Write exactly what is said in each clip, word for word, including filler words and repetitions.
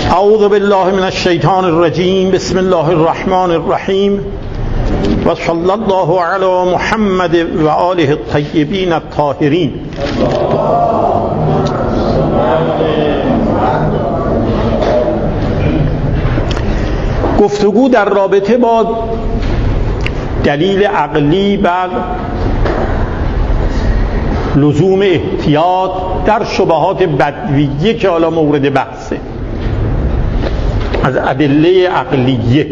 اعوذ بالله من الشیطان الرجیم. بسم الله الرحمن الرحیم و صلی الله علی محمد و آله الطیبین الطاهرین. گفتگو در رابطه با دلیل عقلی بر لزوم احتیاط در شبهات بدویه که حالا مورد بحثه، از ادله عقلیه.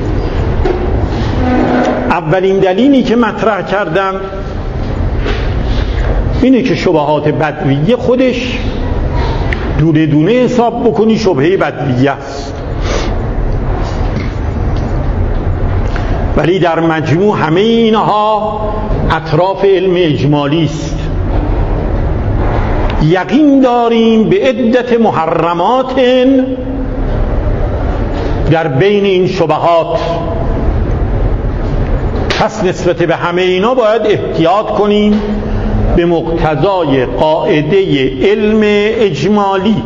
اولین دلیلی که مطرح کردم اینه که شبهات بدویه خودش دونه دونه حساب بکنی شبهه بدویه است، ولی در مجموع همه اینها اطراف علم اجمالی است. یقین داریم به عدت محرمات در بین این شبهات، پس نسبت به همه اینا باید احتیاط کنیم به مقتضای قاعده علم اجمالی.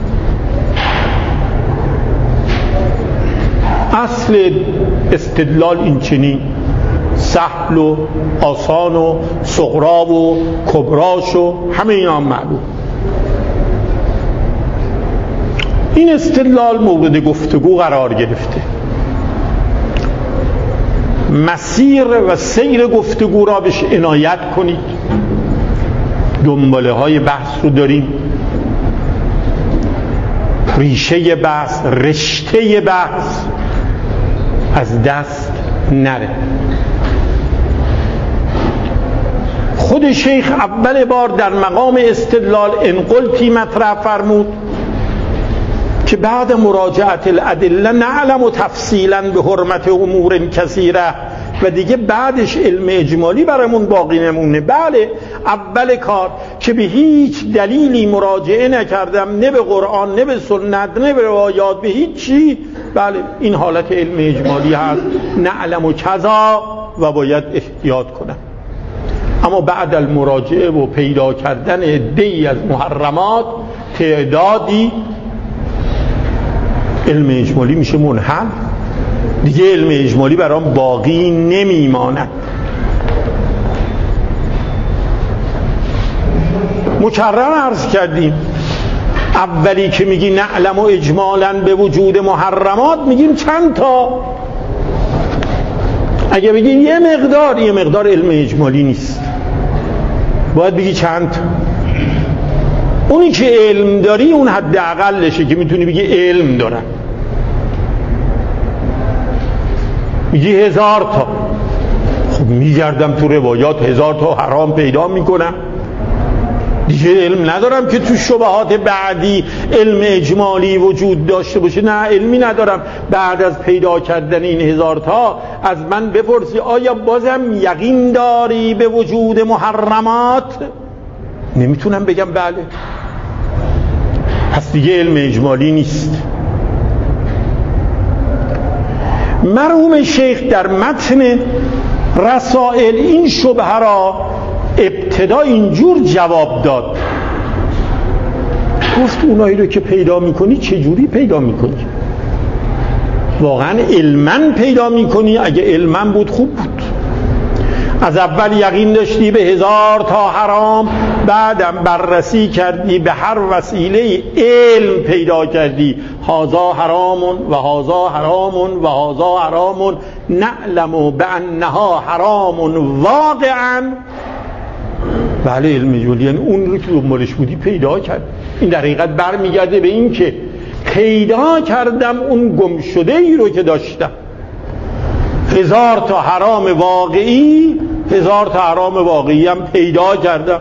اصل استدلال این چنین سهل و آسان و صغرا و کبراش و همه اینا معلوم. این استدلال مورد گفتگو قرار گرفته. مسیر و سیر گفتگو را بهش عنایت کنید. دنباله های بحث رو داریم، ریشه بحث، رشته بحث از دست نره. خود شیخ اول بار در مقام استدلال انقلتی مطرح فرمود که بعد مراجعت الادله نعلم تفصیلا به حرمت امور کثیره، و دیگه بعدش علم اجمالی برامون باقی نمونه. بله، اول کار که به هیچ دلیلی مراجعه نکردم، نه به قرآن نه به سنت نه به روایات، به هیچ چی، بله این حالت علم اجمالی هست، نعلم و کذا و باید احتیاط کنم. اما بعد المراجعه و پیدا کردن عده‌ای از محرمات، تعدادی، علم اجمالی میشه منحل، دیگه علم اجمالی برام باقی نمیماند. مکرر عرض کردیم اولی که میگی نعلم و اجمالا به وجود محرمات، میگیم چند تا. اگه بگی یه مقدار، یه مقدار علم اجمالی نیست، باید بگی چند. اونی که علم داری اون حد اقلشه که میتونی بگی علم دارم. میگی هزار تا، خب میگردم تو روایات هزار تا حرام پیدا میکنم، دیگه علم ندارم که تو شبهات بعدی علم اجمالی وجود داشته باشه. نه، علمی ندارم. بعد از پیدا کردن این هزار تا از من بپرسی آیا بازم یقین داری به وجود محرمات؟ نمیتونم بگم بله، پس دیگه علم اجمالی نیست. مرحوم شیخ در متن رسائل این شبهه را ابتدا اینجور جواب داد، گفت اونایی رو که پیدا میکنی چجوری پیدا میکنی؟ واقعا علماً پیدا میکنی؟ اگه علماً بود خوب بود. از اول یقین داشتی به هزار تا حرام، بعدم بررسی کردی به هر وسیله علم پیدا کردی هازا حرامون و هازا حرامون و هازا حرامون، نعلم بانها حرامون واقعا. بله، علم اجمالی یعنی اون رو که دنبالش بودی پیدا کرد. این در حقیقت برمیگرده به این که پیدا کردم اون گم شده ای رو که داشتم. هزار تا حرام واقعی، هزار تا حرام واقعی هم پیدا کردم.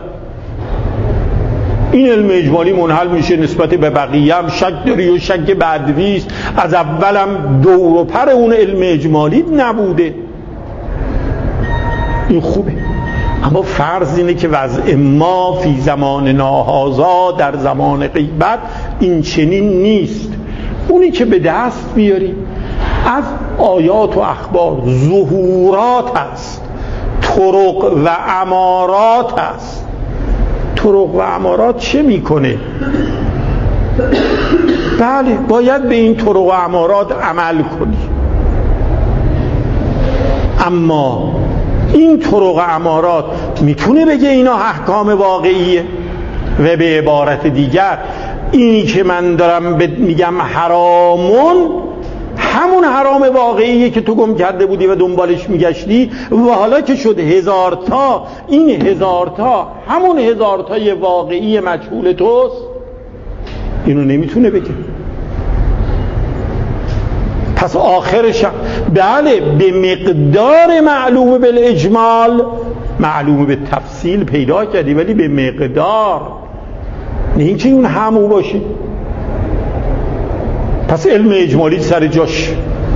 این علم اجمالی منحل میشه. نسبت به بقیه هم شک داری و شک بدویست، از اولم دور و پر اون علم اجمالی نبوده. این خوبه. اما فرض اینه که وضع ما فی زمان ناهازا در زمان غیبت این چنین نیست. اونی که به دست بیاری از آیات و اخبار ظهورات هست، طرق و امارات هست. طرق و امارات چه میکنه؟ بله باید به این طرق و امارات عمل کنی، اما این طرق و امارات میتونه بگه اینا احکام واقعیه؟ و به عبارت دیگر اینی که من دارم میگم حرامون همون حرام واقعیه که تو گم کرده بودی و دنبالش میگشتی و حالا که شد هزار تا، این هزار تا همون هزار تای واقعی مجهول توست. اینو نمیتونه بگه. پس آخرش بله به مقدار معلوم بالاجمال، معلوم به تفصیل پیدا کردی، ولی به مقدار، نه اینکه اون همو باشه. پس علم اجمالی سر جاش.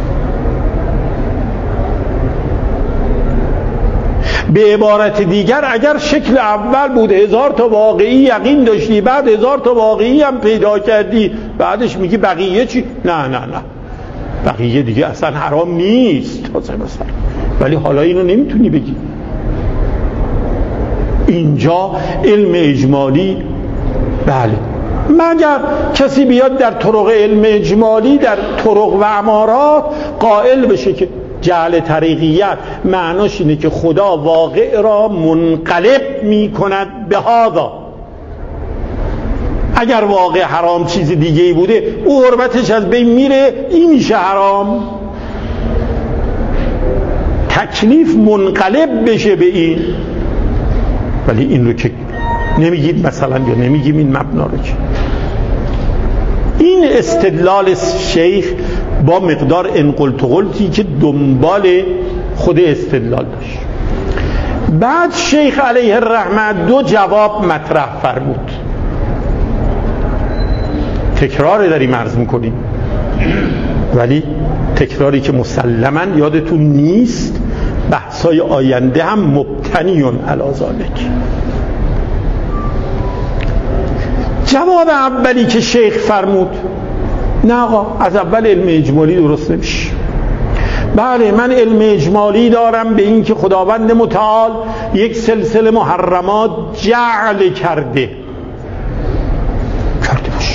به عبارت دیگر اگر شکل اول بود هزار تا واقعی یقین داشتی، بعد هزار تا واقعی هم پیدا کردی، بعدش میگی بقیه چی؟ نه نه نه بقیه دیگه اصلا حرام نیست تازه مثلا، ولی حالا اینو نمیتونی بگی. اینجا علم اجمالی بله، مگر کسی بیاد در طرق علم اجمالی، در طرق و امارات قائل بشه که جعل طریقیت معناش اینه که خدا واقع را منقلب می کند به هذا. اگر واقع حرام چیز دیگه ای بوده او حرمتش از بین میره، این میشه حرام. تکلیف منقلب بشه به این، ولی این رو که نمیگید مثلا، یا نمیگیم این مبنا رو که. این استدلال شیخ با مقدار انقلت و قلتی که دنبال خود استدلال داشت. بعد شیخ علیه الرحمه دو جواب مطرح فرمود. تکرار داریم عرض میکنیم، ولی تکراری که مسلماً یادتون نیست، بحثای آینده هم مبتنیون علی ذالک. جواب اولی که شیخ فرمود، نه آقا از اول علم اجمالی درست نمیشه. بله من علم اجمالی دارم به این که خداوند متعال یک سلسله محرمات جعل کرده کرده باشه،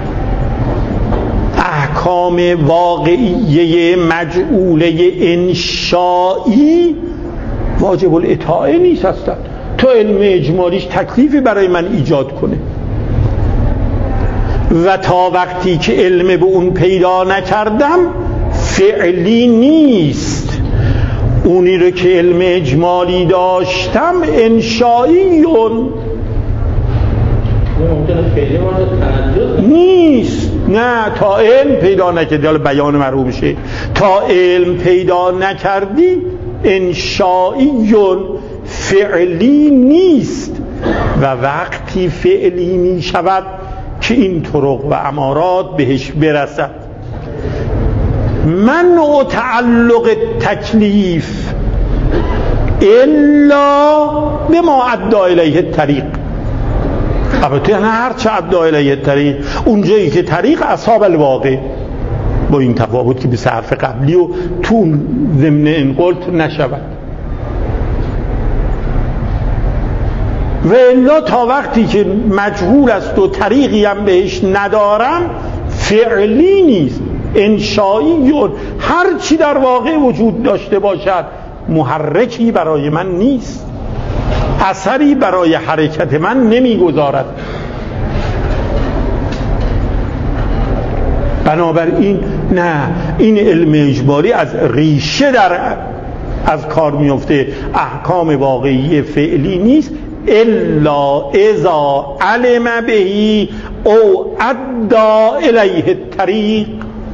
احکام واقعیه مجعوله انشائی واجب الاطاعه نیست هستن تا علم اجمالیش تکلیفی برای من ایجاد کنه، و تا وقتی که علم به اون پیدا نکردم فعلی نیست. اونی رو که علم اجمالی داشتم انشائیون نیست. نه تا علم پیدا نکردی، حالا بیان مرحوم شه، تا علم پیدا نکردی انشائیون فعلی نیست، و وقتی فعلی می شود که این طرق و امارات بهش برسد. منع تعلق تکلیف الا بما ادعا الیه الطریق. البته نه هر چه ادعا الیه الطریق، اونجایی که طریق اصحاب الواقع، با این تفاوت که به حرف قبلی و تو ضمن انقلت نشود. و الا تا وقتی که مجهول است و طریقی هم بهش ندارم فعلی نیست، انشائیون. هر چی در واقع وجود داشته باشد محرکی برای من نیست، اثری برای حرکت من نمیگذارد. بنابراین نه، این علم اجباری از ریشه در از کار میفته، احکام واقعی فعلی نیست الا اذا علم بهی او ادعا الیه الطریق.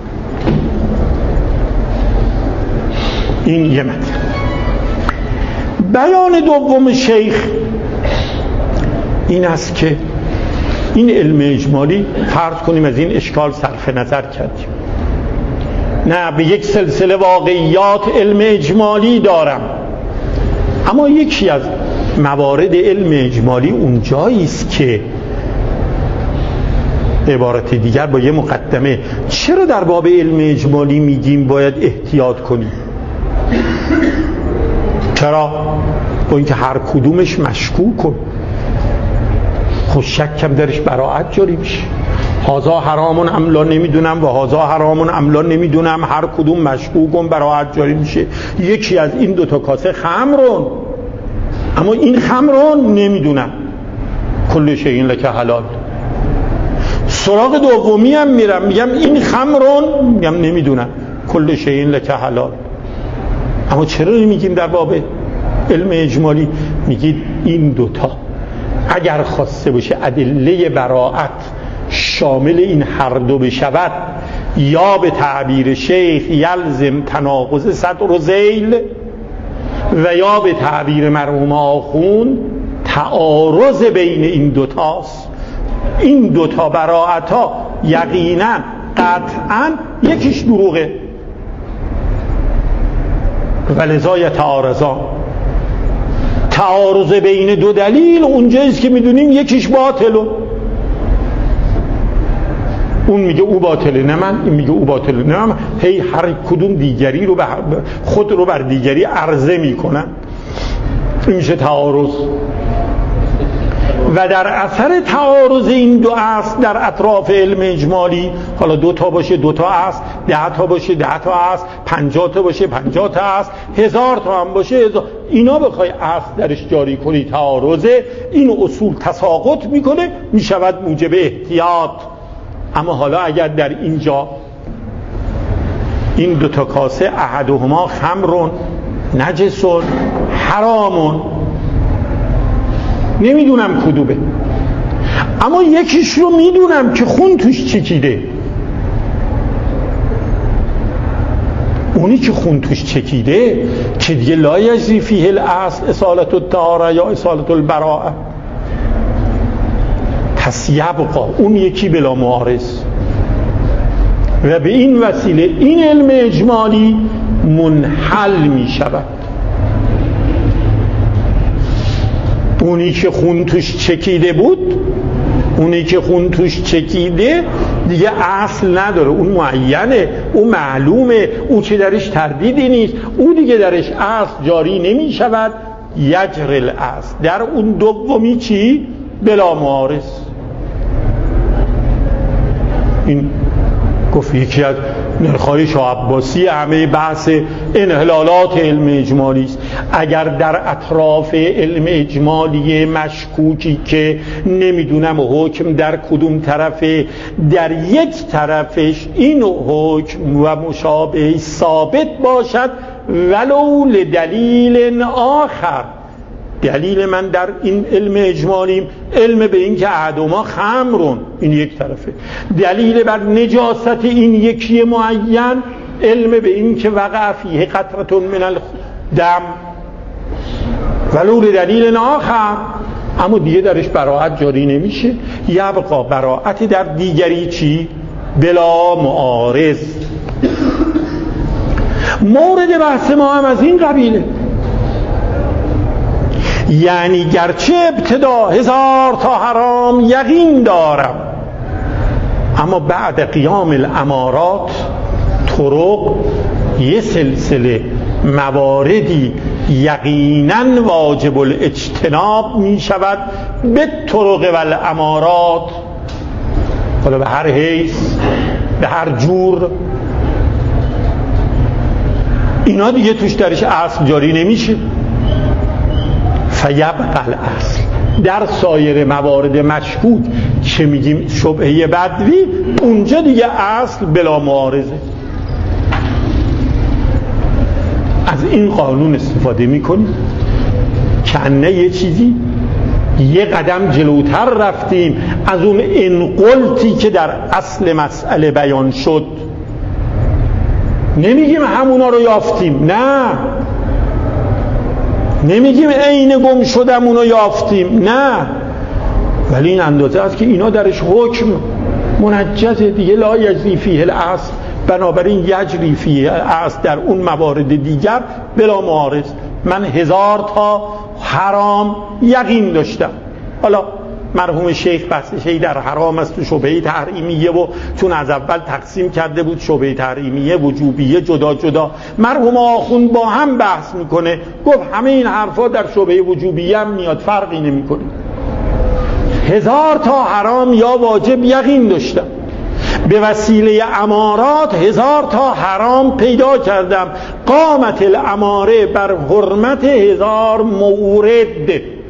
این یه مطلب. بیان دوم شیخ این است که این علم اجمالی، فرض کنیم از این اشکال صرف نظر کردیم، نه به یک سلسله واقعیات علم اجمالی دارم، اما یکی از موارد علم اجمالی اونجایی است که عبارت دیگر با یه مقدمه، چرا در باب علم اجمالی میگیم باید احتیاط کنیم؟ چرا؟ با اینکه هر کدومش مشکوک کن، خود شکم درش براعت جاری میشه. هازا حرامون املا نمیدونم و هازا حرامون املا نمیدونم، هر کدوم مشکوکم براحت جاری میشه. یکی از این دوتا کاسه خمرون، اما این خمرون نمیدونم، کل شیء لک حلال. سراغ دومی هم میرم میگم این خمرون، میگم نمیدونم، کل شیء لک حلال. اما چرا نمیگیم در باب علم اجمالی؟ میگید این دوتا اگر خواسته باشه ادله براءت شامل این هر دو بشود، یا به تعبیر شیخ یلزم تناقض صدر و ذیل، و یا به تعبیر مرحوم آخوند تعارض بین این دوتاست. این دوتا براءت ها یقینا قطعا یکیش دروغه، ولذا یتعارضان. تعارض بین دو دلیل اونجاییست که میدونیم یکیش باطله، اون میگه او باطله نه من، این میگه او باطله نه من، هی هر کدوم دیگری رو خود رو بر دیگری عرضه میکنن، این میشه تعارض. و در اثر تعارض این دو اصل در اطراف علم اجمالی، حالا دو تا باشه دو تا اصل، ده تا باشه ده تا اصل، پنجاه تا باشه پنجاه تا اصل، هزار تا هم باشه هزار، اینا بخوای اصل درش جاری کنی تعارضه، این اصول تساقط میکنه، میشود موجب احتیاط. اما حالا اگر در اینجا این دو تا کاسه احدهما خمرون نجسون حرامون، نمیدونم کدومه، اما یکیش رو میدونم که خون توش چکیده، اونی که خون توش چکیده که دیگه لا یجری فیه الاصل اصالت الطهاره یا اصالت البراءه، پس یبقا اون یکی بلا معارض. و به این وسیله این علم اجمالی منحل می شود. اونی که خون توش چکیده بود، اونی که خون توش چکیده دیگه اصل نداره، اون معینه، اون معلومه، اون چه درش تردیدی نیست، اون دیگه درش اصل جاری نمی شود. یجر الاصل. در اون دومی چی؟ بلا معارض. این گفت یکی از نرخ‌های شاه عباسی همه بحث انحلالات علم اجمالی است. اگر در اطراف علم اجمالی مشکوکی که نمیدونم حکم در کدوم طرفه، در یک طرفش این حکم و مشابه ثابت باشد ولو لدلیل آخر، دلیل من در این علم اجمالیم علم به این که احدهما خمرون، این یک طرفه، دلیل بر نجاست این یکی معین علم به این که وقع فیه قطره من الدم ولو لدلیل آخر، اما دیگه درش براءت جاری نمیشه. یبقا براءت در دیگری چی؟ بلا معارض. مورد بحث ما هم از این قبیله، یعنی گرچه ابتدا هزار تا حرام یقین دارم، اما بعد قیام الامارات طرق یه سلسله مواردی یقینا واجب الاجتناب می شود به طرق و الامارات، حالا به هر حیث به هر جور، اینا دیگه توش درش اصل جاری نمیشه. فیبقى الاصل. در سایر موارد مشکوک چه میگیم شبهه بدوی، اونجا دیگه اصل بلا معارضه. از این قانون استفاده میکنیم که انه یه چیزی یه قدم جلوتر رفتیم از اون انقلتی که در اصل مسئله بیان شد. نمیگیم همونا رو یافتیم، نه، نمیگیم عین گم شدم اونو یافتیم، نه، ولی این اندازه است که اینا درش حکم منجزه دیگه، لا یجری فیه الاصل، بنابراین یجری فیه الاصل در اون موارد دیگر بلا معارض. من هزار تا حرام یقین داشتم، حالا مرحوم شیخ بحثش در حرام است و شبهه تحریمیه، و چون از اول تقسیم کرده بود شبهه تحریمیه وجوبیه جدا جدا، مرحوم آخوند با هم بحث میکنه، گفت همه این حرفا در شبهه وجوبیه هم میاد، فرقی نمیکنه. هزار تا حرام یا واجب یقین داشتم، به وسیله امارات هزار تا حرام پیدا کردم، قامت الاماره بر حرمت هزار مورد،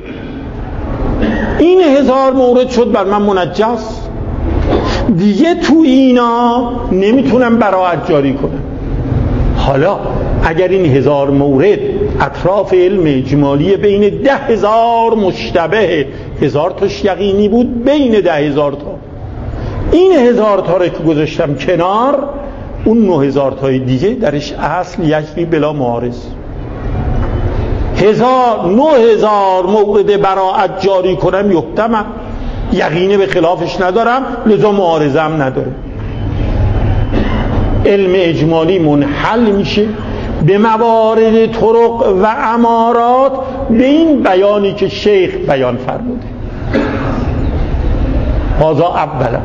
این هزار مورد شد بر من منجس، دیگه تو اینا نمیتونم براءت جاری کنم. حالا اگر این هزار مورد اطراف علم اجمالی بین ده هزار مشتبه، هزار تاش یقینی بود، بین ده هزار تا این هزار تا رو که گذاشتم کنار، اون نه هزار تای دیگه درش اصل یکی بلا معارض، هزار نه هزار مورد براءت جاری کنم یحتمل، یقینه به خلافش ندارم، لذا معارضه هم نداره. علم اجمالی منحل میشه به موارد طرق و امارات به این بیانی که شیخ بیان فرموده. هذا اولا.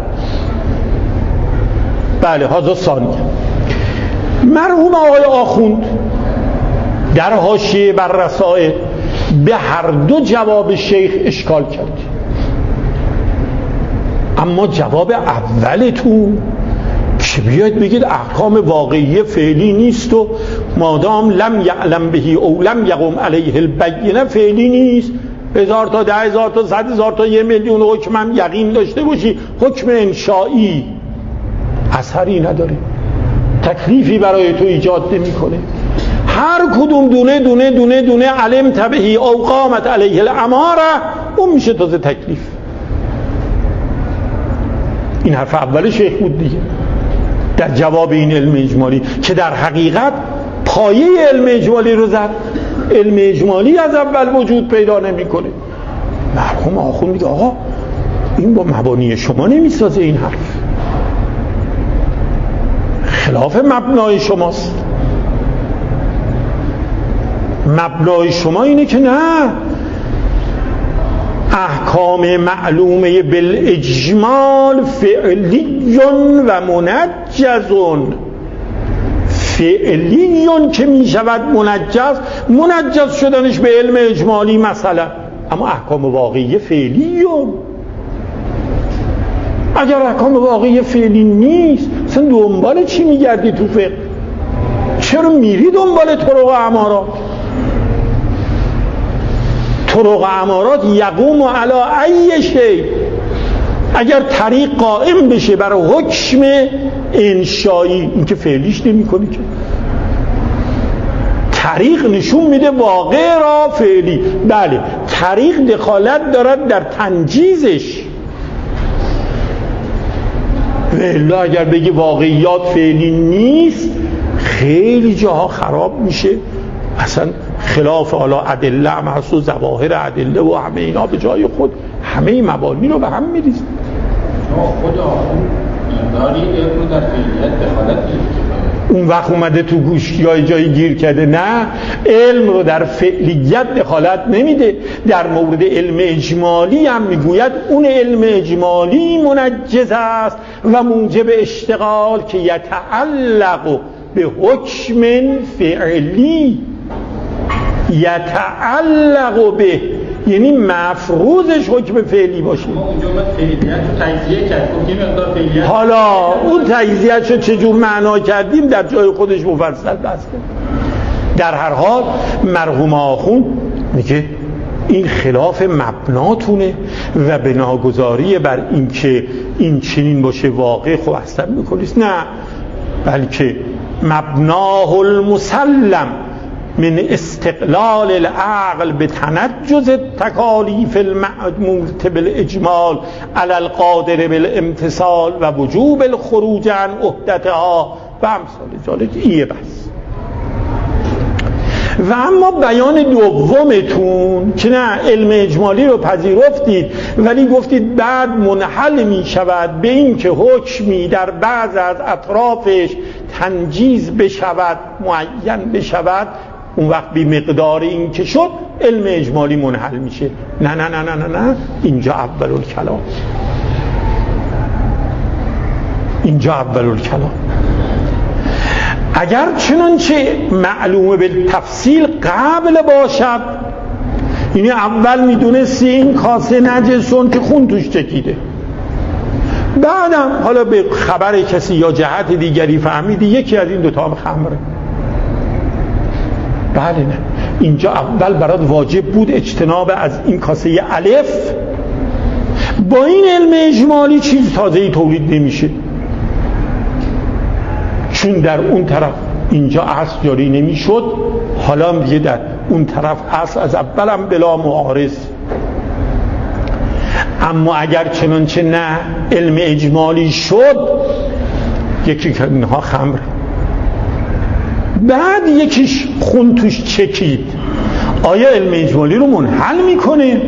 بله هذا ثانیا. مرحوم آقای آخوند در حاشیه بر رسائل به هر دو جواب شیخ اشکال کرد، اما جواب اولتون که بیاید بگید احکام واقعی فعلی نیست و مادام لم یعلم بهی او لم یقم علیه البینه فعلی نیست، هزار تا ده هزار تا صد هزار تا یه میلیون حکم هم یقین داشته باشی، حکم انشایی اثری نداره، تکلیفی برای تو ایجاد نمی کنه. هر کدوم دونه دونه دونه دونه علم تبهی او قامت علیه الاماره اون میشه تازه تکلیف. این حرف اول شیخ بود دیگه در جواب این علم اجمالی که در حقیقت پایه علم اجمالی رو زد. علم اجمالی از اول وجود پیدا نمیکنه. مرحوم آخوند میگه آقا این با مبانی شما نمیسازه، این حرف خلاف مبنای شماست. مبنای شما اینه که نه، احکام معلومه بالاجمال فعلیون و منجزون. فعلیون که می شود منجز، منجز شدنش به علم اجمالی مثلا، اما احکام واقعی فعلیون. اگر احکام واقعی فعلی نیست اصلا دنبال چی میگردی تو فقه؟ چرا میری دنبال طرق و امارات؟ طرق و امارات یقوم علی ای شی، اگر طریق قائم بشه برای حکم انشایی، این که فعلیش نمی کنی که طریق نشون میده واقع را فعلی. بله طریق دخالت دارد در تنجیزش، ولی اگر بگی واقعیات فعلی نیست خیلی جاها خراب میشه، اصلا خلاف حالا ادله محسوس ظواهر ادله و همه اینا به جای خود همه مبانی رو به هم میریزه. خود آخوند داری علم رو در فعلیت دخالت اون وقت اومده تو گوش یا جایی گیر کرده، نه علم رو در فعلیت دخالت نمیده. در مورد علم اجمالی هم میگوید اون علم اجمالی منجز است و موجب اشتغال که یتعلق به حکم فعلی، یتعلق به یعنی مفروضش حکم فعلی باشه. ما اونجا باید فعلیت رو تجزیه کرد، گفتیم مقدار فعلیت. حالا اون تجزیه‌اش رو چجور معنا کردیم در جای خودش مفصل بسته. در هر حال مرحوم آخوند میگه این خلاف مبناتونه و بناگذاری بر این که این چنین باشه واقع خب اصلا میکنیست، نه بلکه مبناه المسلم من استقلال العقل به تنجز تکالیف المعمولة بالاجمال علی القادر بالامتثال و وجوب الخروج عن عهدتها و امثال ذلک. ایه بس. و اما بیان دومتون که نه علم اجمالی رو پذیرفتید ولی گفتید بعد منحل می شود به این که حکمی در بعض از اطرافش تنجیز بشود، معین بشود، اون وقت بی مقدار این که شد علم اجمالی منحل میشه. نه نه نه نه نه نه اینجا اول الکلام، اینجا اول الکلام. اگر چنانچه معلومه به تفصیل قبل باشد یعنی اول میدونستی این کاسه نجسون که خون توش چکیده، بعدم حالا به خبر کسی یا جهت دیگری فهمیدی یکی از این دوتا هم خمره. بله نه، اینجا اول برات واجب بود اجتناب از این کاسه الف. با این علم اجمالی چیز تازه‌ای تولید نمیشه، چون در اون طرف اینجا اصل جاری نمیشد، حالا دیگه در اون طرف اصل از اولم بلا معارض. اما اگر چنانچه نه علم اجمالی شد، یکی که اینها خمر، بعد یکیش خون توش چکید، آیا علم اجمالی رو منحل میکنه؟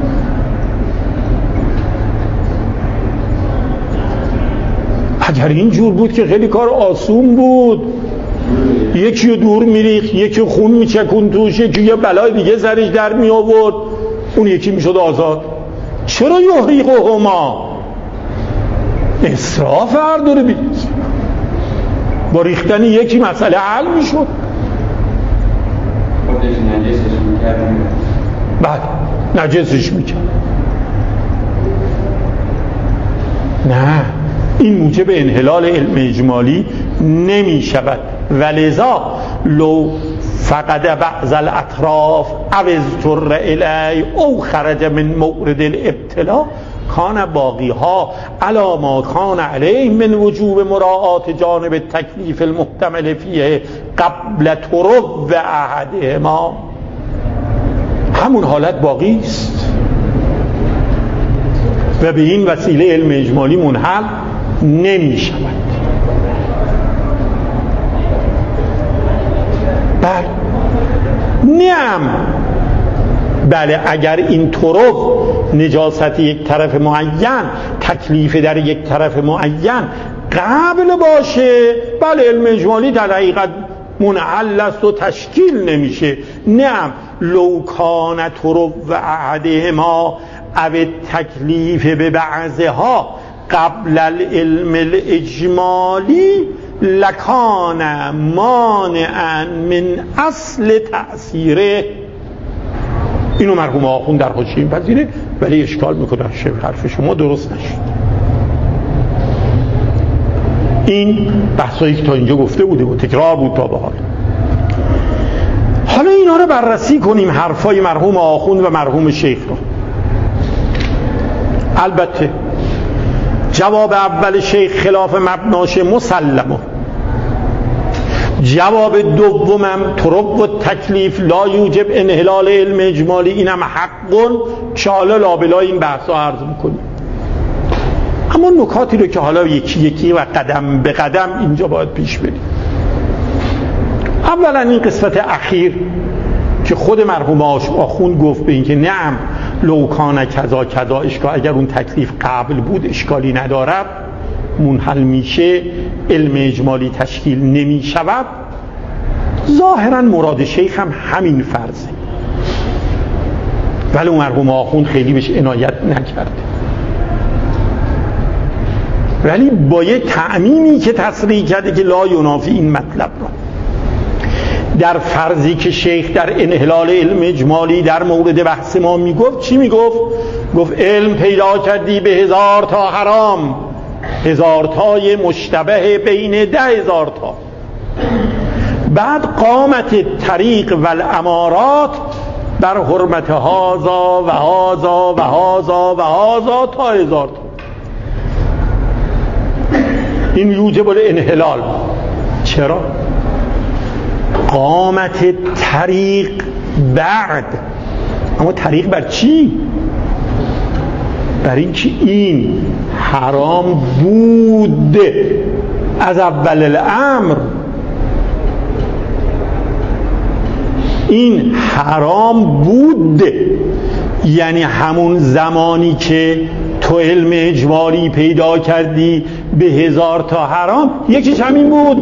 اگر اینجور بود که خیلی کار آسون بود، یکی رو دور میریخت، یکی خون میچکون توش، یکی یه بلای دیگه سرش در می آورد، اون یکی میشد آزاد. چرا یحرقهما؟ اسراف هر دوره بید، با ریختن یکی مسئله حل میشد. خودش نجسش میکرد، بله نجسش میکرد. نه، این موجب انحلال علم اجمالی نمی شود. ولذا لو فقد بعض الاطراف او اضطر الی او خرج من مورد الابتلاء کان باقی ها علی ما کان علیه من وجوب مراعات جانب تکلیف المحتمل فیه قبل طرق و احدهما. همون حالت باقی است و به این وسیله علم اجمالی منحل نمی شود. بله نعم، بله اگر این طرق نجاست یک طرف معین، تکلیف در یک طرف معین قبل باشه، بله علم اجمالی در حقیقت منحل است و تشکیل نمیشه. نعم لو کان طرق و احدهما او تکلیف به بعضها قبل العلم الاجمالی لکان مانعا من اصل تأثیره. اینو مرحوم آخوند در حاشیه پذیره، ولی اشکال میکنه شبه حرف شما درست نشد. این بحثایی که تا اینجا گفته بوده و تکرار بود تا به حال. حالا اینا رو بررسی کنیم، حرفای مرحوم آخوند و مرحوم شیخ رو. البته جواب اول شیخ خلاف مبناش مسلمه، جواب دومم طرق و تکلیف لا یوجب انحلال علم اجمالی، اینم حقون که حالا لابلای این بحث ها عرض میکنیم. اما نکاتی رو که حالا یکی یکی و قدم به قدم اینجا باید پیش بریم. اولا این قسمت اخیر که خود مرحوم آخوند گفت به این که نعم لو کان کذا کذا اشکال، اگر اون تکلیف قبل بود اشکالی ندارد، منحل میشه، علم اجمالی تشکیل نمی شود. ظاهرا مراد شیخ هم همین فرضه، ولی مرحوم آخوند خیلی بهش عنایت نکرده، ولی با یه تعمیمی که تصریح کرده که لا ینافی این مطلب را. در فرضی که شیخ در انحلال علم اجمالی در مورد بحث ما میگفت، چی میگفت؟ گفت علم پیدا کردی به هزار تا حرام، هزار تای مشتبه بین ده هزار تا، بعد قامت طریق و الامارات بر حرمت هازا و هازا و هازا و هازا تا هزار تا. این یوجب الانحلال. چرا؟ قامت طریق بعد، اما طریق بر چی؟ بر این که این حرام بود از اول الامر، این حرام بود، یعنی همون زمانی که تو علم اجمالی پیدا کردی به هزار تا حرام، یکیش همین بود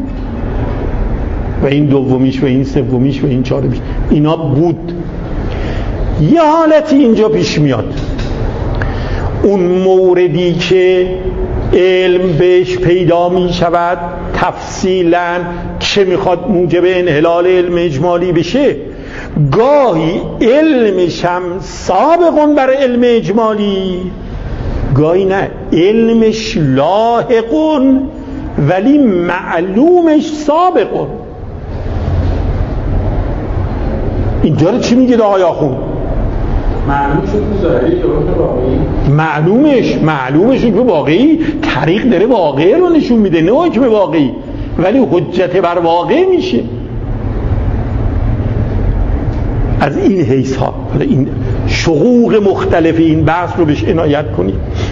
و این دومیش و این سومیش و این چهارمیش، اینا بود. یه حالتی اینجا پیش میاد، اون موردی که علم بهش پیدا می شود تفصیلا چه میخواد موجب انحلال علم اجمالی بشه. گاهی علمش هم سابقون بر علم اجمالی، گاهی نه، علمش لاحقون ولی معلومش سابقون. اینجا رو چی میگه آقای آخوند؟ معلوم شد که ظاهری یا واقعی؟ معلومش معلومش که واقعی طریق داره واقعی رو نشون میده، نه حکم واقعی، ولی حجت بر واقع میشه. از این حیث ها این شقوق مختلف این بحث رو بهش عنایت کنید.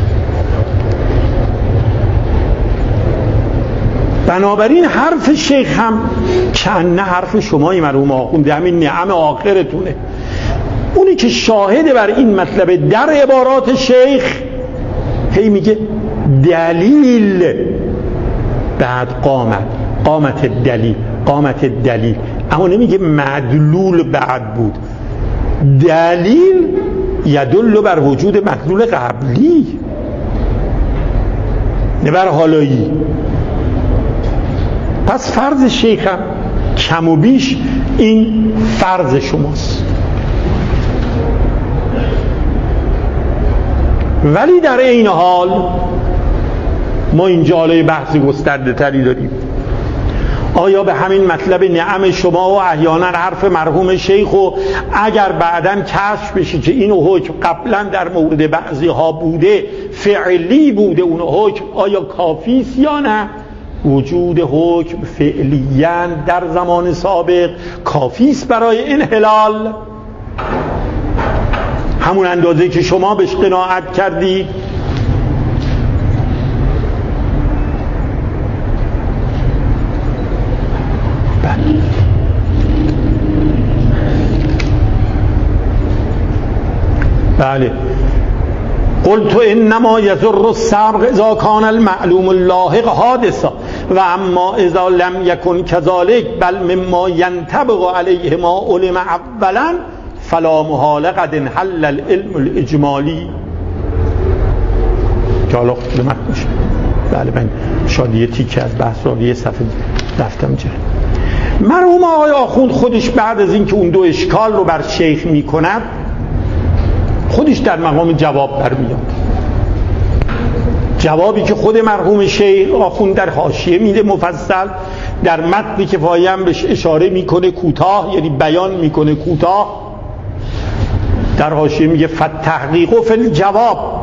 بنابراین حرف شیخ هم کنه حرف شمایی مرحوم آخونده، همین نعم آخرتونه. اونی که شاهد بر این مطلب در عبارات شیخ هی میگه دلیل، بعد قامت قامت دلیل قامت دلیل، اما نمیگه مدلول بعد بود. دلیل یدل بر وجود مدلول قبلی نه بر حالایی. پس فرض شیخ هم کم و بیش این فرض شماست. ولی در این حال ما اینجا حالا بحث گسترده تری داریم. آیا به همین مطلب نعم شما و احیانا حرف مرحوم شیخ و اگر بعداً کشف بشه که این حکم قبلا در مورد بعضی ها بوده، فعلی بوده اون حکم، آیا کافی است یا نه؟ وجود حکم فعلیاً در زمان سابق کافی است برای انحلال؟ همون اندازه که شما بهش قناعت کردید؟ بله. قلت انما یضر السبق اذا کان المعلوم اللاحق حادثا و اما اذا لم یکن كذلك بل مما ينطبق علیه ما علم اولا فلا محال قد انحل العلم الاجمالی. که حالا خدمت میشه. بله من شاید یه تیکه از بحث رو یه صفحه رفتم جلو. مرحوم آقای آخوند خودش بعد از اینکه اون دو اشکال رو بر شیخ میکند خودش در مقام جواب برمیاد. جوابی که خود مرحوم شیخ آخوند در حاشیه میده مفصل، در متن کفایه هم بهش اشاره میکنه کوتاه، یعنی بیان میکنه کوتاه. در حاشیه میگه فتحقیق فی الجواب،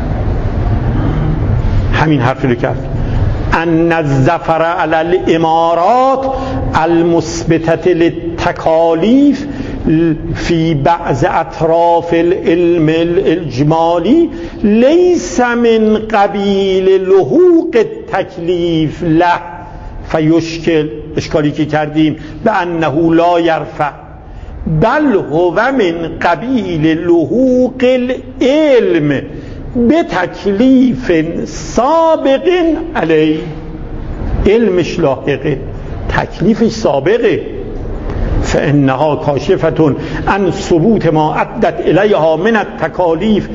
همین حرفی رو کرد، ان الظفر علی الامارات المثبتة للتکالیف فی بعض اطراف العلم الاجمالی لیس من قبیل لحوق التکلیف له فیشکل، اشکالی که کردیم، به انه لا یرفع بل هو من قبیل لحوق العلم به تکلیف سابق علی. علمش لاحقه، تکلیفش سابقه. فانها کاشفتون عن ثبوت ما عدت الیها من التکالیف،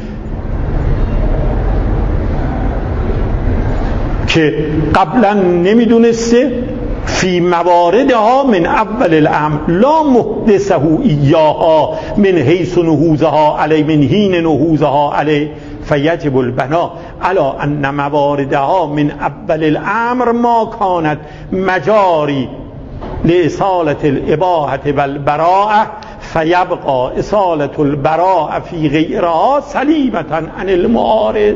که قبلا نمیدونسته، فی مواردها من اول الامر لا محدثه ایاها من حیث نهوزها علی من حین نهوزها علی فیجب البنا علی ان مواردها من اول الامر ما کانت مجاری لإصالة الإباحة والبراءة فيبقى إصالة البراءة في غيرها سليمة عن المعارض.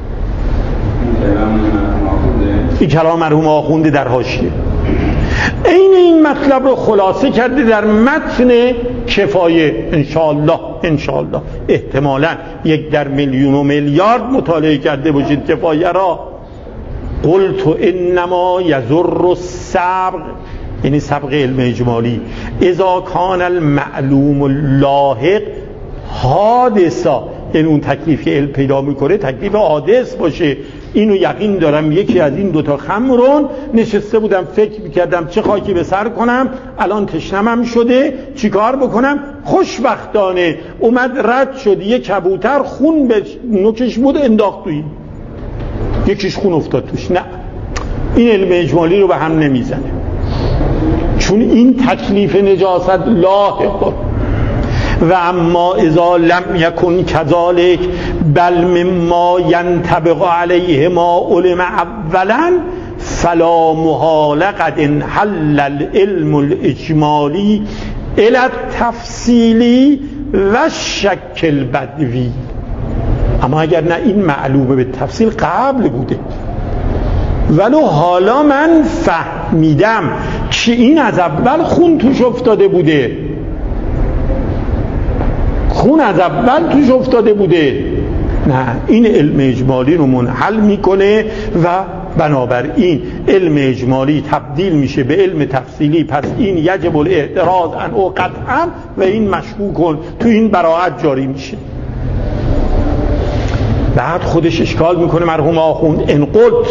این کلام مرحوم آخونده در حاشیه. این این مطلب رو خلاصه کرده در متن کفایه. انشاءالله انشاءالله احتمالا یک در میلیون و میلیارد مطالعه کرده باشید کفایه را. قلت انما یضر السبق، یعنی سبق علم اجمالی، اذا کان المعلوم اللاحق حادثا، یعنی اون تکلیف که علم پیدا میکنه تکلیف حادث باشه. اینو یقین دارم. یکی از این دوتا خمرون نشسته بودم فکر میکردم چه خاکی به سر کنم، الان تشنمم شده چی کار بکنم، خوشبختانه اومد رد شد، یه کبوتر خون به نوکش بود انداخت توی. یکیش خون افتاد توش. نه، این علم اجمالی رو به هم نمیزنه، چون این تکلیف نجاست لاحق. و اما اذا لم یکن کذالک بل مما ینطبق علیه ما علم اولا فلا محال قد انحل العلم الاجمالی الی التفصیلی و شک البدوی. اما اگر نه این معلومه به تفصیل قبل بوده، ولو حالا من فهمیدم که این از اول خون توش افتاده بوده، خون از اول توش افتاده بوده، نه، این علم اجمالی رو منحل میکنه و بنابراین علم اجمالی تبدیل میشه به علم تفصیلی. پس این یجب الاعتراض عنه قطعا و این مشکوک تو این براءت جاری میشه. بعد خودش اشکال میکنه مرحوم آخوند ان قلت،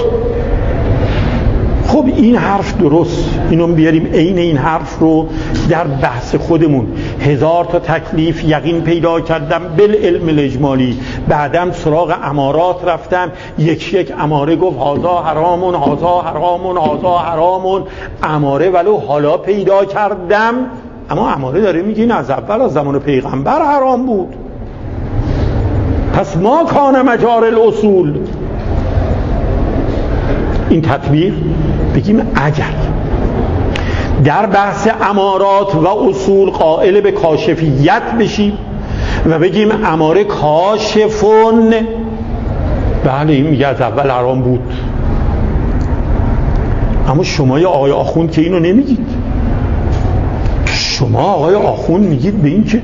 خب این حرف درست، اینو بیاریم عین این حرف رو در بحث خودمون. هزار تا تکلیف یقین پیدا کردم بالعلم الاجمالی، بعدم سراغ امارات رفتم، یک یک اماره گفت هازا حرامون هازا حرامون هازا حرامون اماره ولو حالا پیدا کردم. اما اماره داره میگه این از اول از زمان پیغمبر حرام بود. پس ما کان مجار الاصول، این تطبیق بگیم اگر در بحث امارات و اصول قائل به کاشفیت بشیم و بگیم اماره کاشفون، بله این میگه از اول حرام بود. اما شما یا آقای آخوند که اینو نمیگید. شما آقای آخوند میگید به این که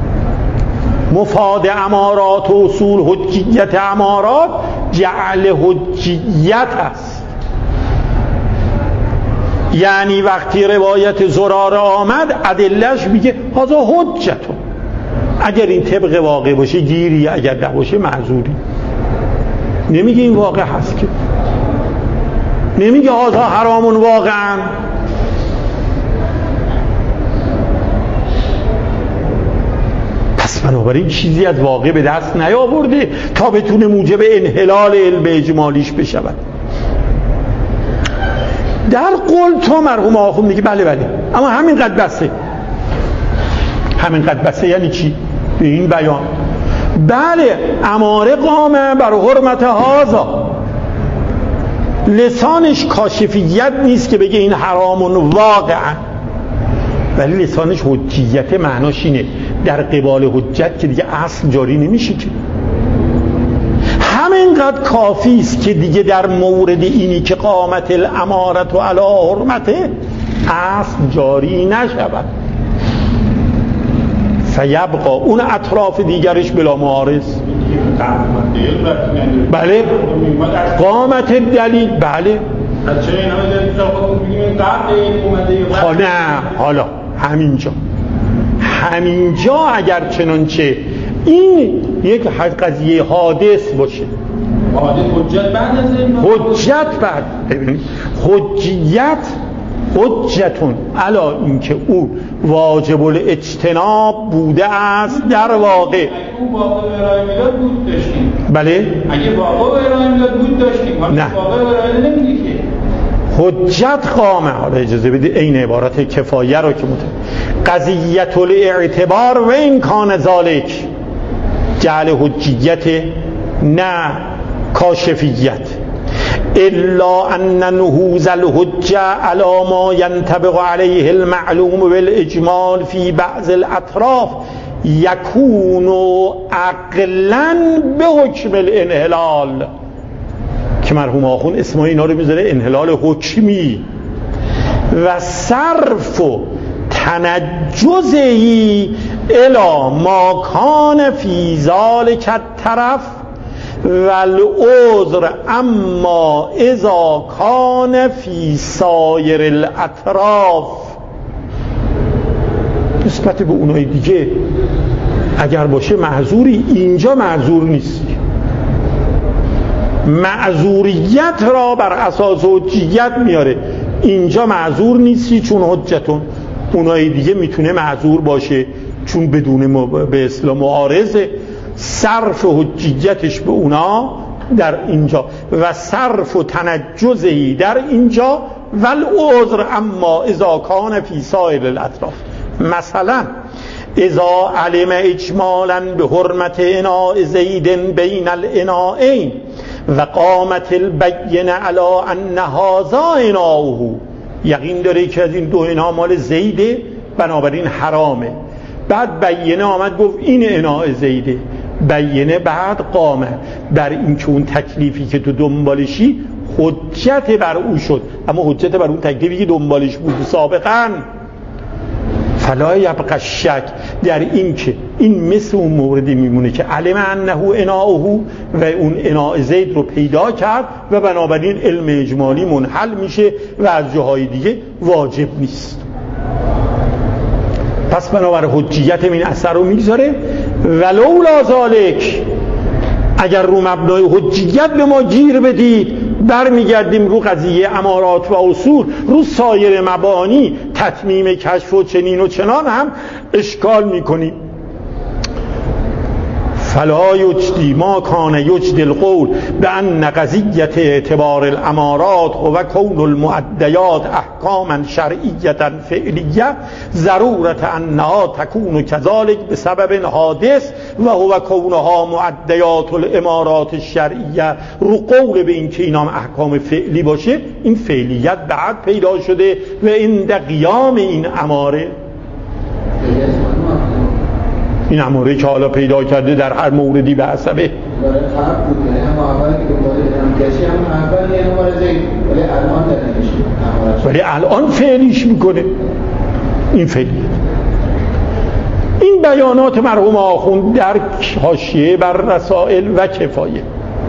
مفاد امارات و اصول حجیت امارات جعل حجیت است. یعنی وقتی روایت زراره آمد ادلهش میگه هذا حجتون، اگر این طبق واقع باشه گیری، اگر نه باشه معذوری. نمیگه این واقع هست، که نمیگه هذا حرامون واقعا. پس بنابراین چیزی از واقع به دست نیاورده تا بتونه موجب انحلال علم اجمالیش بشود. در قول تو مرحوم آخوند میگه بله بله اما همین قد بسه. همین قد بسه یعنی چی؟ به این بیان بله اماره قامه بر حرمت هازا، لسانش کاشفیت نیست که بگه این حرامون واقعا، ولی لسانش حجیت. معناش اینه در قبال حجت که دیگه اصل جاری نمیشه، که همینقدر کافی است که دیگه در مورد اینی که قامت الامارت و علی حرمته اصل جاری نشود، فیبقا اون اطراف دیگرش بلا معارض. بله قامت دلیل، بله نه حالا همینجا همینجا اگر چنانچه این یک قضیه حادث باشه، حجت بعد از این حجت بعد ببینید حجیت حجتون علا اینکه او واجب الاجتناب بوده است در واقع. اگه اون واقع ارائه میداد بود داشتیم. بله اگه واقع ارائه میداد بود داشتیم. نه واقع ارائه نمیدی که حجت قامه. حالا اجازه بدید این عبارت کفایه رو که متن قضیت الاعتبار و این کان ذالک جعل حجیت نه کاشفیت الا ان نهوز الحجه علی ما ينطبق علیه المعلوم بالاجمال فی بعض الاطراف یکون عقلا به حکم الانحلال، که مرحوم آخوند اسم اینا رو میذاره انحلال حکمی، و صرف و تنجزهی الی ما کان فی ذالک الطرف والعذر اما اذا کان فی سایر الاطراف. نسبت به اونای دیگه اگر باشه معذوری، اینجا معذور نیستی. معذوریت را بر اساس حجیت میاره، اینجا معذور نیستی چون حجتون. اونای دیگه میتونه معذور باشه چون بدون م... به اصطلاح معارضه، صرف حجیتش به اونا در اینجا و صرف و تنجزی در اینجا و العذر اما اذا کان فی سایر الاطراف. مثلا اذا علم اجمالا به حرمت اناء زید بین الاناءین و قامت البینه علی ان هذا اناؤه، یقین داره که از این دو اناء مال زیده بنابراین حرامه. بعد بینه آمد گفت این اناء زیده، بینه بعد قامه بر این که اون تکلیفی که تو دنبالشی حجت بر او شد، اما حجت بر اون تکلیفی که دنبالش بود سابقا. فلا یبقى شک در این که این مثل اون موردی میمونه که علم انه اناؤه و اون اناء زید رو پیدا کرد و بنابراین علم اجمالی منحل میشه و از جاهای دیگه واجب نیست. پس بنابر حجیت این اثر رو میگذاره. ولولا ذالک، اگر رو مبنای حجیت به ما گیر بدید برمیگردیم رو قضیه امارات و اصول، رو سایر مبانی تتمیم کشف و چنین و چنان هم اشکال میکنیم. فلا یجدی ما کان یجدی القول بأن قضیت اعتبار الامارات و کون المعدیات احکاما شرعیه فعلیه ضرورت انها تکون کذالک بسبب حادث و هو کونها معدیات الامارات الشرعیه. رو قول به این که اینام احکام فعلی باشه، این فعلیت بعد پیدا شده و این قیام این اماره، این اماره که حالا پیدا کرده در هر موردی به حسبه ولی الان فعلیش میکنه. این فعلیت، این بیانات مرحوم آخوند در حاشیه بر رسائل و کفایه.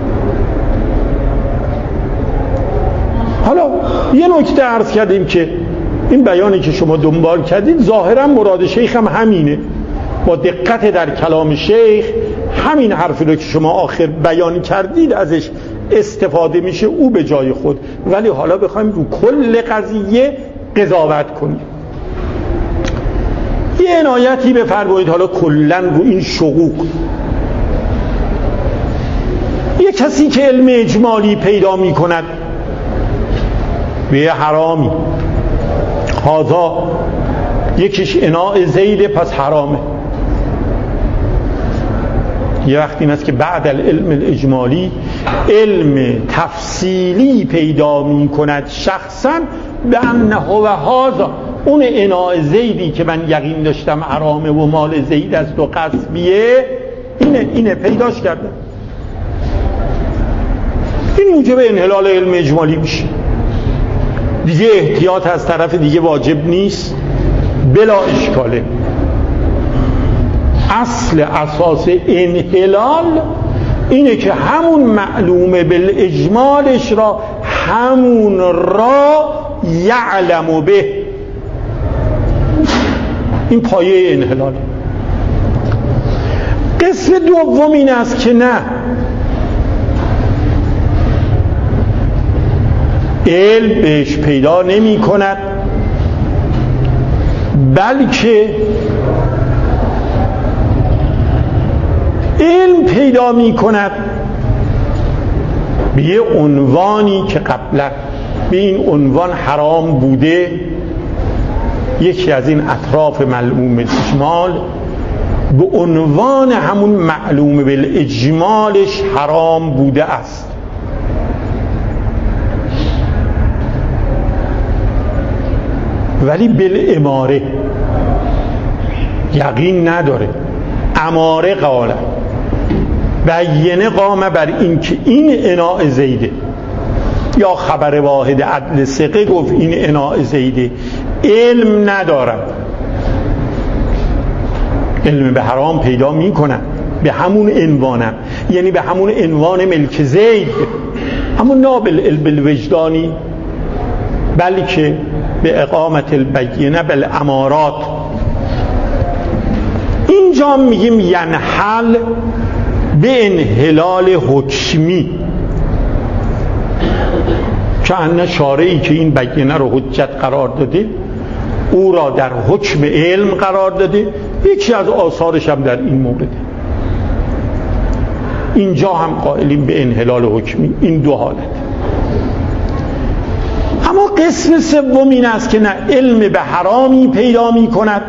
حالا یه نکته عرض کردیم که این بیانی که شما دنبال کردید ظاهرا مراد شیخ هم همینه، با دقت در کلام شیخ همین حرفی رو که شما آخر بیان کردید ازش استفاده میشه، او به جای خود. ولی حالا بخوایم رو کل قضیه قضاوت کنیم. یه عنایتی بفرمایید حالا کلا رو این شقوق. یه کسی که علم اجمالی پیدا میکند به حرامی، هذا یکیش اناء زیده پس حرامه. یه وقتی این است که بعد العلم الاجمالی علم تفصیلی پیدا می کند شخصا به انه و هذا، اون اناء زیدی که من یقین داشتم حرامه و مال زید است و قصبیه، اینه اینه پیداش کردم. این موجب انحلال علم اجمالی میشه. دیگه احتیاط از طرف دیگه واجب نیست، بلا اشکاله. اصل اساس انحلال اینه که همون معلومه بالاجمالش را همون را یعلم به، این پایه انحلال. قسم دوم این است که نه، علم بهش پیدا نمی کند بلکه علم پیدا می کند به یه عنوانی که قبلا به این عنوان حرام بوده. یکی از این اطراف معلوم اجمال به عنوان همون معلوم بالاجمالش حرام بوده است. ولی بالاماره یقین نداره، اماره قاله بینه قامه بر این که این اناء زیده، یا خبر واحد عدل ثقه گفت این اناء زیده، علم ندارم، علم به حرام پیدا می کنم به همون عنوانم، یعنی به همون عنوان ملک زید، همون نه بالوجدانی بلکه به اقامت البینه بالامارات. اینجا میگیم ینحل به انحلال حکمی، که ان شارعی که این بینه رو حجت قرار داده او را در حکم علم قرار داده. یکی از آثارش هم در این مورد اینجا هم قائلیم به انحلال حکمی. این دو حالت. اما قسم سوم این است که نه، علم به حرامی پیدا می کند.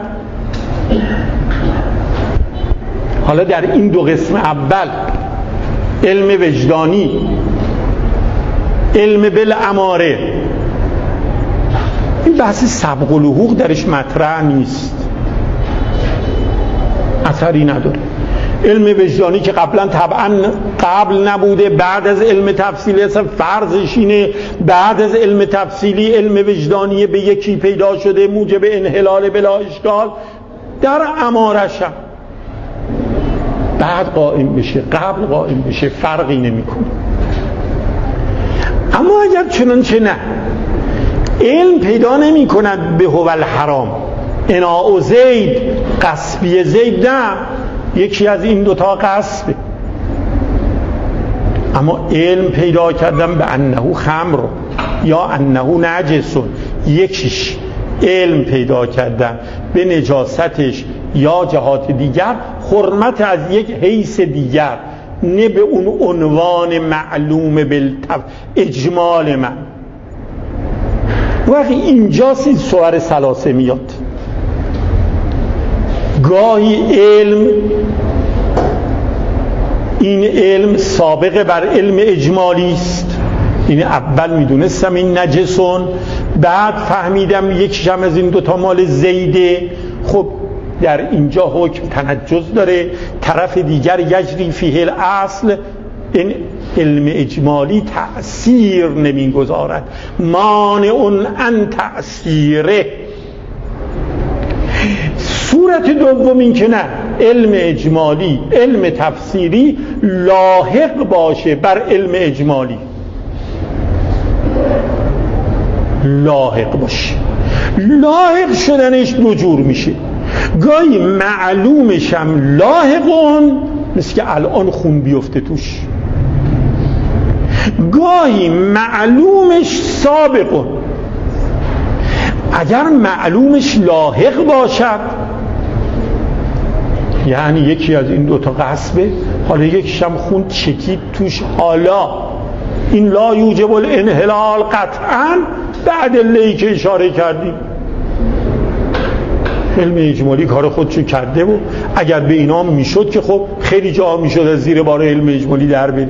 حالا در این دو قسم اول، علم وجدانی، علم بالاماره، این بحث سبق الحقوق درش مطرح نیست، اثری نداره. علم وجدانی که قبلا طبعا قبل نبوده، بعد از علم تفصیلی، اصلا فرضش اینه بعد از علم تفصیلی علم وجدانی به یکی پیدا شده موجب انحلال بلا اشکال، در امارش هم بعد قائم بشه قبل قائم بشه فرقی نمیکنه. اما اگر چنانچه نه، علم پیدا نمی کند به هو الحرام، اناء زید، غصبی زید، نه، یکی از این دوتا غصبه. اما علم پیدا کردن به انه خمر یا انه نجسون، یکیش علم پیدا کردن به نجاستش یا جهات دیگر، حرمت از یک حیث دیگر، نه به اون عنوان معلوم بالتف اجمال من. وقتی اینجاست این صور ثلاثه میاد. گاهی علم، این علم سابقه بر علم اجمالی است، این اول میدونستم این نجسون، بعد فهمیدم یکیش هم از این دوتا مال زیده، خب در اینجا حکم تنجس داره، طرف دیگر یجری فیه الاصل، این علم اجمالی تأثیر نمیگذارد، مانع ان تأثیره. صورت دوم این که نه، علم اجمالی، علم تفسیری لاحق باشه بر علم اجمالی، لاحق باشه. لاحق شدنش دو جور میشه، گاهی معلومش هم لاحقون، مثل که الان خون بیفته توش، گاهی معلومش سابقون. اگر معلومش لاحق باشد، یعنی یکی از این دوتا غصبه، حالا یکیش هم خون چکید توش، حالا این لا یوجب الانحلال قطعا به ادله‌ای که اشاره کردیم. علم اجمالی کار خودشو کرده و اگر به اینا میشد که خب خیلی جا میشد از زیر بار علم اجمالی در بری.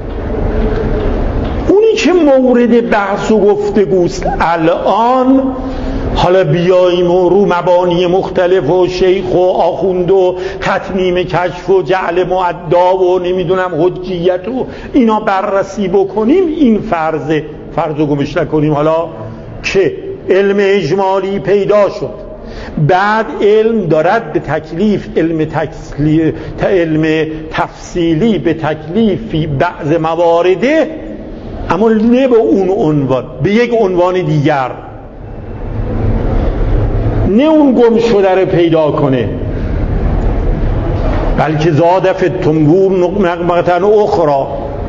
اونی که مورد بحث و گفتگوست الان، حالا بیاییم و رو مبانی مختلف و شیخ و آخوند و تتمیم کشف و جعل معدا و نمیدونم حجیت و اینا بررسی بکنیم، این فرضه فرضو گمش نکنیم. حالا که علم اجمالی پیدا شد، بعد علم دارد به تکلیف، علم, تکلیف، علم تفصیلی به تکلیف فی بعض موارده، اما نه به اون عنوان، به یک عنوان دیگر، نه اون گم شده رو پیدا کنه، بلکه زاد فی التنبور نغمة اخرى.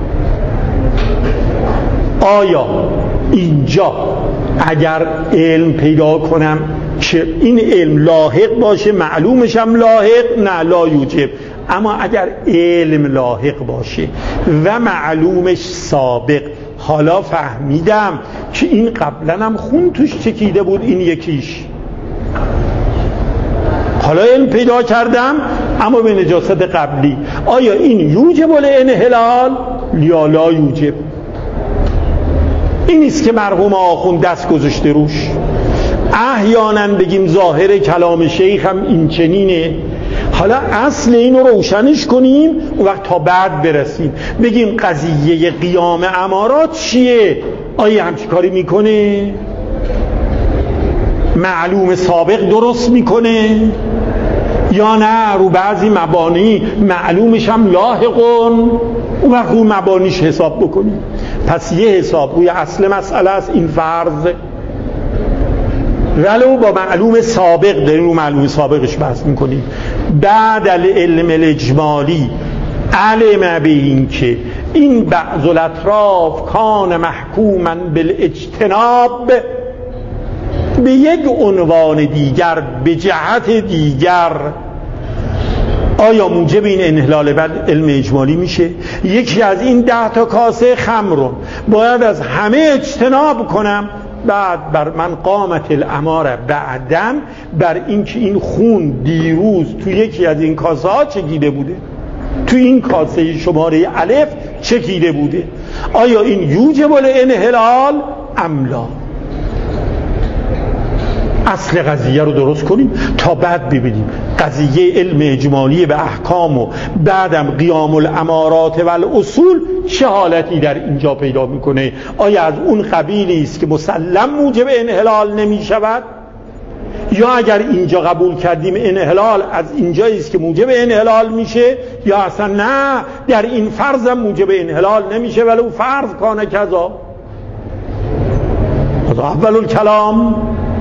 آیا اینجا اگر علم پیدا کنم که این علم لاحق باشه، معلومش هم لاحق، نه لا یوجب. اما اگر علم لاحق باشه و معلومش سابق، حالا فهمیدم که این قبلا هم خون توش چکیده بود، این یکیش، حالا علم پیدا کردم اما به نجاست قبلی، آیا این یوجب الانحلال یا لا یوجب؟ این نیست که مرحوم آخوند دست گذاشته روش. احیانا بگیم ظاهر کلام شیخ هم این چنینه، حالا اصل اینو روشنش کنیم و وقت تا بعد برسیم بگیم قضیه قیام امارات چیه، آیا همچی کاری میکنه؟ معلوم سابق درست میکنه یا نه رو بعضی مبانی معلومش هم لاحقون، و وقت رو مبانیش حساب بکنیم. پس یه حساب روی اصل مسئله است، این فرض، ولو با معلوم سابق داریم رو معلوم سابقش بحث میکنیم. بعد علم الاجمالی علم به این که این بعض الاطراف کان محکوما بالاجتناب، به یک عنوان دیگر، به جهت دیگر، آیا موجب این انحلال بر علم اجمالی میشه؟ یکی از این ده تا کاسه خمر رو باید از همه اجتناب کنم، بعد بر من قامت الاماره بعدن بر اینکه این خون دیروز تو یکی از این کاسه ها چکیده بوده، تو این کاسه شماره الف چکیده بوده. آیا این یوجب الانحلال ام لا؟ اصل قضیه رو درست کنیم تا بعد ببینیم قضیه علم اجمالی به احکام و بعدم قیام الامارات و الاصول چه حالتی در اینجا پیدا میکنه. آیا از اون قبیلی است که مسلم موجب انحلال نمی شود، یا اگر اینجا قبول کردیم انحلال از اینجایی است که موجب انحلال میشه، یا اصلا نه در این فرض موجب انحلال نمیشه ولو فرض کانه کذا. از اول الکلام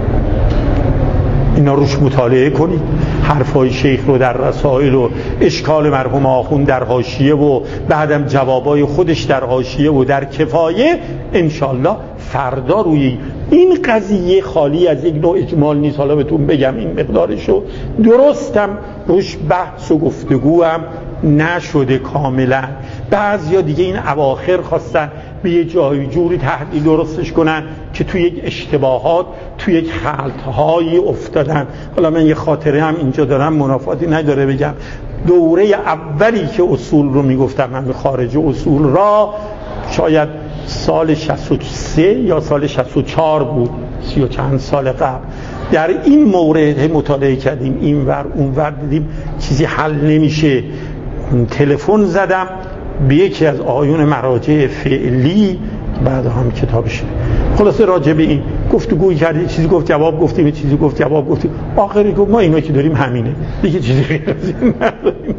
اینا روش مطالعه کنید، حرفای شیخ رو در رسائل و اشکال مرحوم آخوند در حاشیه و بعدم جوابای خودش در حاشیه و در کفایه، انشالله فردا روی این قضیه خالی از یک نوع اجمال نیست. حالا بهتون بگم این مقدارشو درستم روش بحث و گفتگو هم نشده کاملا. بعضیا دیگه این اواخر خواستن به یه جایی جوری تحلیل درستش کنن که توی یک اشتباهات توی یک خلطهایی افتادن. حالا من یه خاطره هم اینجا دارم، منافاتی نداره بگم. دوره اولی که اصول رو میگفتم من به خارج اصول را، شاید سال شصت و سه یا سال شصت و چهار بود، سی و چند سال قبل، در این مورد مطالعه کردیم، این ور اون ور دیدیم چیزی حل نمیشه. تلفن زدم به یکی از آیون مراجع فعلی، بعد هم کتابش خلاصه راجع به این گفتگوی کردیم، چیزی گفت جواب گفتیم، چیزی گفت جواب گفتیم، آخری گفت ما اینا که داریم همینه دیگه، چیزی غیر از این نداریم.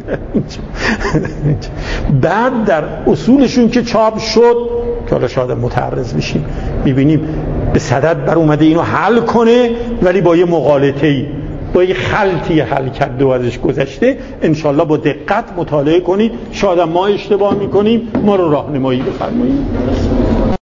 بعد در اصولشون که چاپ شد که حالا شاید متعرض بشیم میبینیم به صدد بر اومده اینو حل کنه، ولی با یه مغالطه‌ای، با یه خلطی حل کرده و ازش گذشته. انشالله با دقت مطالعه کنید، شاید ما اشتباه میکنیم، ما رو راهنمایی بفرمایید.